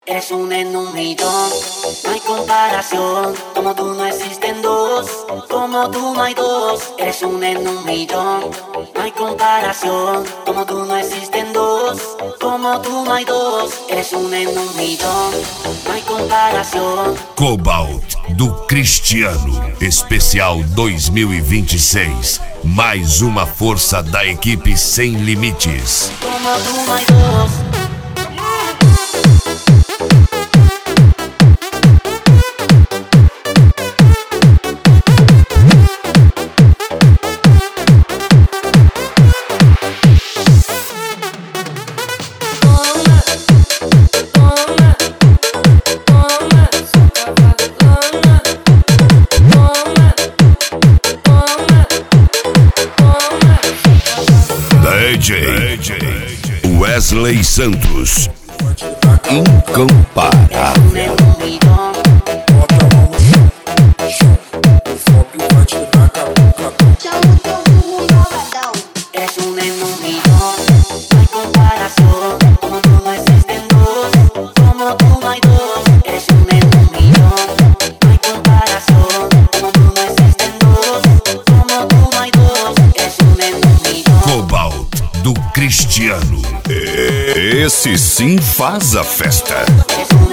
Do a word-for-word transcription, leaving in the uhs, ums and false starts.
Eres una en un millón, no hay comparación. Como tú no existen dos, como tú no hay dos. Eres una en un millón, no hay comparación. Como tú no existen dos, como tú no hay dos. Eres una en un millón, no hay comparación. Cobalt do Cristiano, especial dois mil e vinte e seis. Mais uma força da equipe Sem Limites. Como tú no hay dos. D J Wesley Santos, incomparável. Do Cristiano. Esse sim faz a festa.